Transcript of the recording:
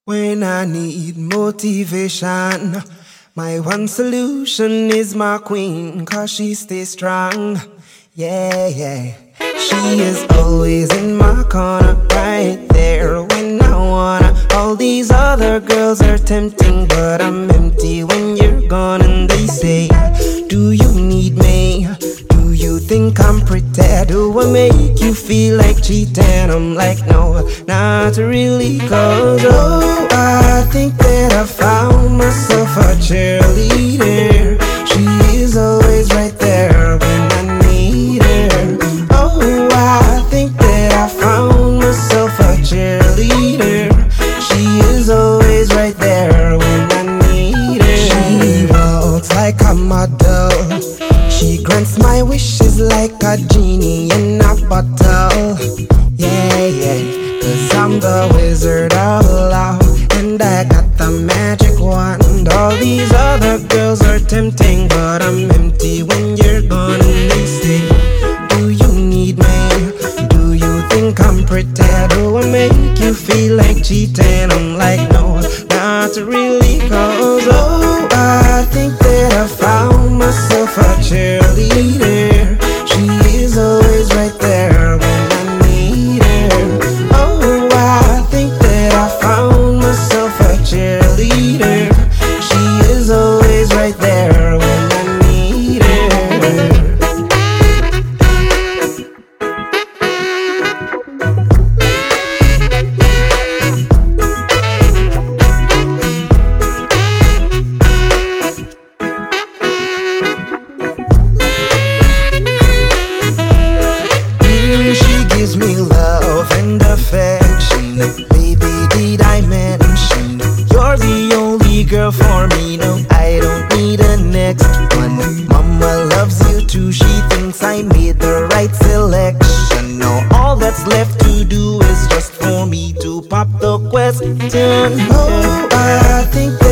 When I need motivation, my one solution is my queen, 'cause she stays strong. Yeah, yeah. She is always in my corner, right there when I wanna. All these other girls are tempting, but I'm empty when you're gone. And they say, do you need me? Do you think I'm pretty? Do I make you feel like cheating? I'm like, no, not really, 'cause oh, I think that I found myself a cheerleader. She is always right there when I need her. Oh, I think that I found myself a cheerleader. She is always right there when I need her. She walks like a model. She grants my wishes like a genie in a bottle. Yeah, yeah, 'cause I'm the wizard of love, and I got the magic wand. All these other girls are tempting, but I'm empty when you're gone. And they say, do you need me? Do you think I'm pretty? Do I make you feel like cheating? I'm like, no, not really, 'cause oh, I think that I found myself a cheerleader. She is always right there when I need her. Oh, I think that I found myself a cheerleader. She is always right there when I need her. She gives me love and affection. Baby, did I mention you're the only girl for me? No, I don't need a next one. Mama loves you too. She thinks I made the right selection. Now all that's left to do is just for me to pop the question. Oh, I think